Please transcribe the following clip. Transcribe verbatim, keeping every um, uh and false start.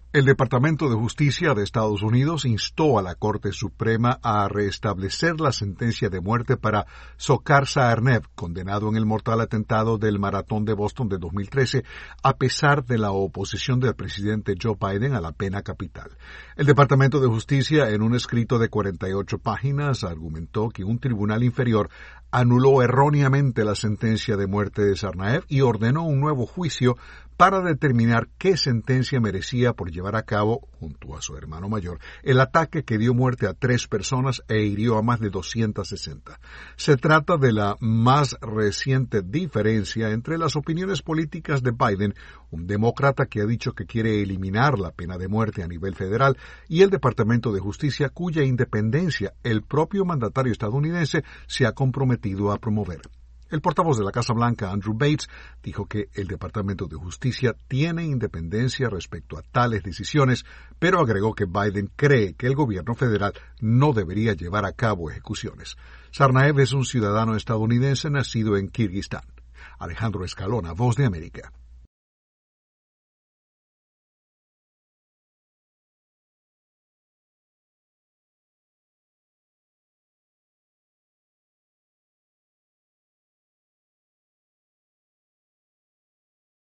El Departamento de Justicia de Estados Unidos instó a la Corte Suprema a restablecer la sentencia de muerte para Dzhokhar Tsarnaev, condenado en el mortal atentado del Maratón de Boston de dos mil trece, a pesar de la oposición del presidente Joe Biden a la pena capital. El Departamento de Justicia, en un escrito de cuarenta y ocho páginas, argumentó que un tribunal inferior anuló erróneamente la sentencia de muerte de Tsarnaev y ordenó un nuevo juicio para determinar qué sentencia merecía por llevar a cabo, junto a su hermano mayor, el ataque que dio muerte a tres personas e hirió a más de doscientas sesenta. Se trata de la más reciente diferencia entre las opiniones políticas de Biden, un demócrata que ha dicho que quiere eliminar la pena de muerte a nivel federal, y el Departamento de Justicia, cuya independencia el propio mandatario estadounidense se ha comprometido a promover. El portavoz de la Casa Blanca, Andrew Bates, dijo que el Departamento de Justicia tiene independencia respecto a tales decisiones, pero agregó que Biden cree que el gobierno federal no debería llevar a cabo ejecuciones. Tsarnaev es un ciudadano estadounidense nacido en Kirguistán. Alejandro Escalona, Voz de América.